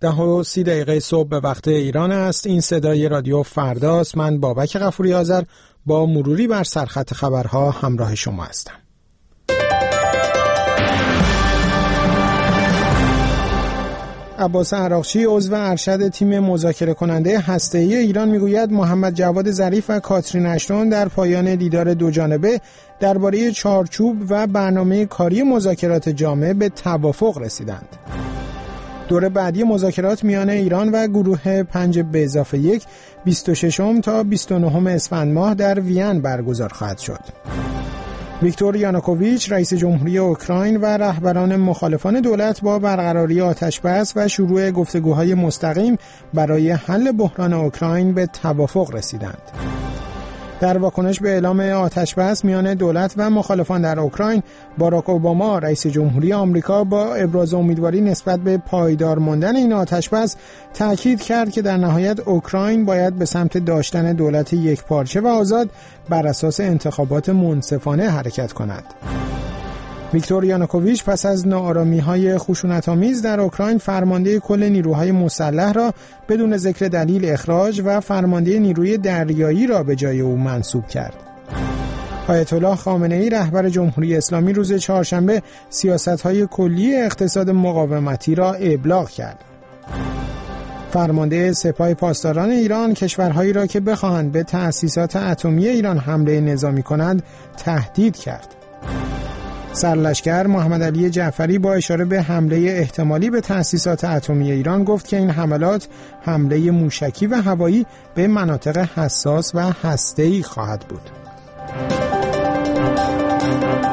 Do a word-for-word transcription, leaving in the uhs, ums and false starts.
ده و سی دقیقه صبح به وقت ایران است. این صدای رادیو فرداست. من بابک غفوری آذر با مروری بر سرخط خبرها همراه شما هستم. عباس عراقچی عضو ارشد تیم مذاکره کننده هسته‌ای ایران میگوید محمد جواد ظریف و کاترین اشتون در پایان دیدار دوجانبه درباره چارچوب و برنامه کاری مذاکرات جامع به توافق رسیدند. دوره بعدی مذاکرات میان ایران و گروه پنج به اضافه یک بیست و ششم تا بیست و نهم اسفند ماه در وین برگزار خواهد شد. ویکتور یانوکوویچ رئیس جمهوری اوکراین و رهبران مخالفان دولت با برقراری آتش‌بس و شروع گفتگوهای مستقیم برای حل بحران اوکراین به توافق رسیدند. در واکنش به اعلام آتش‌بس میان دولت و مخالفان در اوکراین، باراک اوباما رئیس جمهوری آمریکا با ابراز امیدواری نسبت به پایدار ماندن این آتش‌بس تاکید کرد که در نهایت اوکراین باید به سمت داشتن دولت یکپارچه و آزاد بر اساس انتخابات منصفانه حرکت کند. ویکتور یانوکوویچ پس از ناآرامی‌های خشونت‌آمیز در اوکراین فرمانده کل نیروهای مسلح را بدون ذکر دلیل اخراج و فرمانده نیروی دریایی را به جای او منصوب کرد. آیت الله خامنه‌ای رهبر جمهوری اسلامی روز چهارشنبه سیاست‌های کلی اقتصاد مقاومتی را ابلاغ کرد. فرمانده سپاه پاسداران ایران کشورهایی را که بخواهند به تأسیسات اتمی ایران حمله نظامی کنند تهدید کرد. سرلشکر محمد علی جعفری با اشاره به حمله احتمالی به تأسیسات اتمی ایران گفت که این حملات حمله موشکی و هوایی به مناطق حساس و هسته‌ای خواهد بود.